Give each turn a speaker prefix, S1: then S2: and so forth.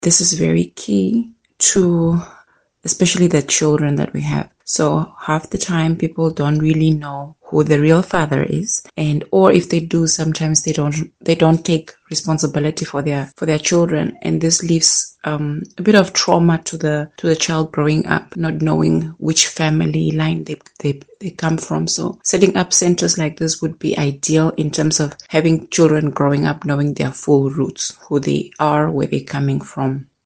S1: this is very key to especially the children that we have. So half the time people don't really know who the real father is, and or if they do, sometimes they don't take responsibility for their children, and this leaves a bit of trauma to the child growing up, not knowing which family line they come from. So setting up centers like this would be ideal in terms of having children growing up knowing their full roots, who they are, where they're coming from.